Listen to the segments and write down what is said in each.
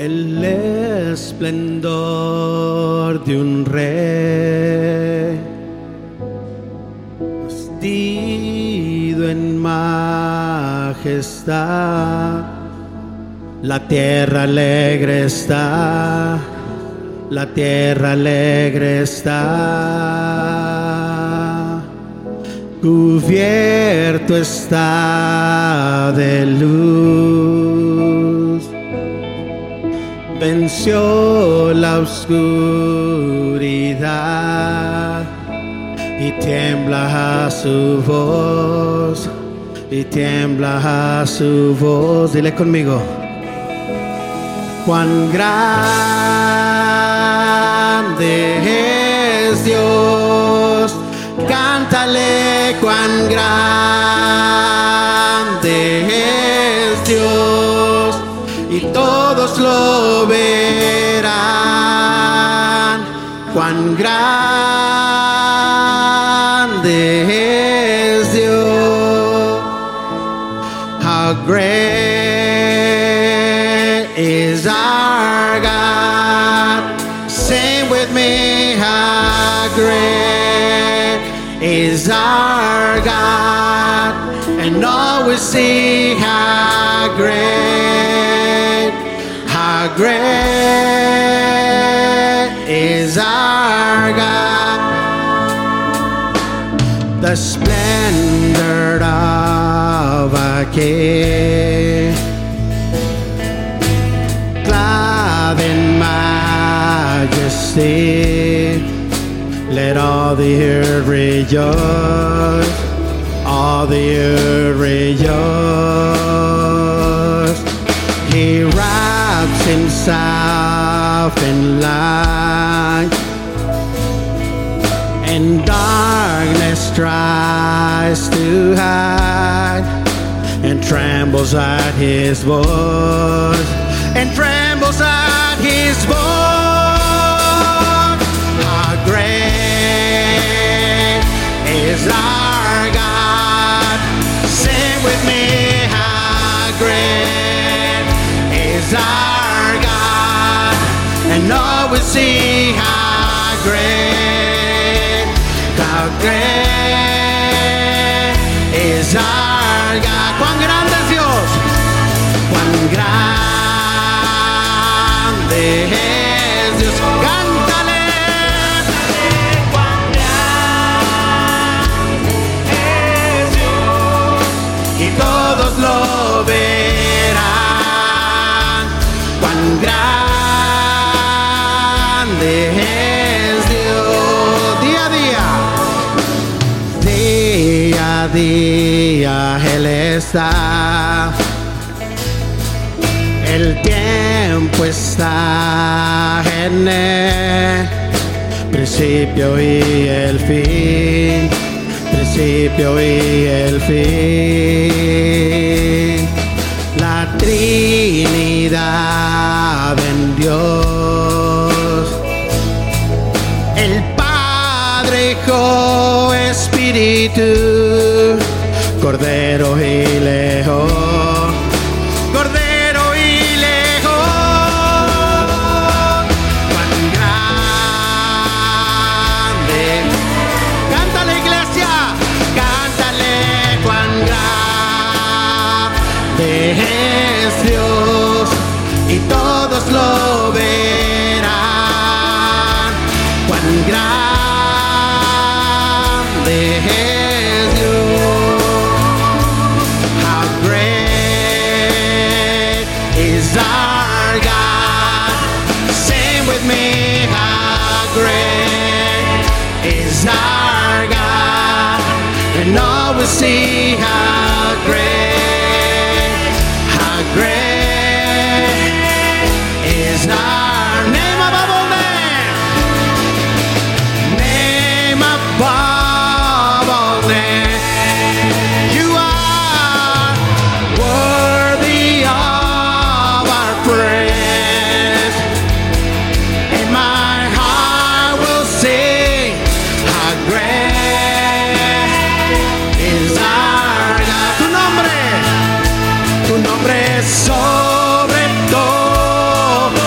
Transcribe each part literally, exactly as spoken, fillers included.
El esplendor de un rey, vestido en majestad. La tierra alegre está, la tierra alegre está, cubierto está de luz. Venció la oscuridad y tiembla a su voz, y tiembla a su voz. Dile conmigo. Cuán grande es Dios, cántale cuán grande es Dios, y todos lo verán. Cuán grande es Dios, how great is our God. Sing with me, how great is our God, and all we see how great, how great is our God. The splendor of a king, clad in majesty, let all the earth rejoice, all the earth rejoice. He wraps himself in light, and darkness tries to hide, and trembles at his voice, and trembles at his voice. How great is our God. Sing with me, how great is our God, and all will see how great, how great is our God. Cuán grande es Dios, cuán grande es Dios. Cántale, cuán grande es Dios, y todos lo verán. Cuán grande es Dios. Día a día, día a día Él está. El tiempo está en él, principio y el fin, principio y el fin. La Trinidad en Dios, el Padre, Hijo, Espíritu, Cordero y León, Cordero y León. Cuán grande, cántale iglesia, cántale cuán grande es Dios, y todos lo verán. Cuán grande es Dios. How great is our God. Sing with me, how great is our God, and all will see how great, how great is our name above all names, name above all names. You are worthy of our praise, and my heart will sing how great is our God. Tu nombre, tu nombre es sobre todo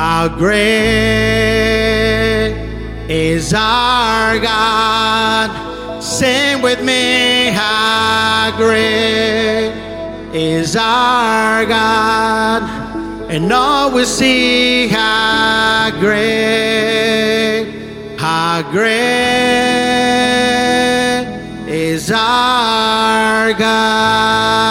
How great is our God. Sing with me, how great is our God. And all will see how great, how great is our God.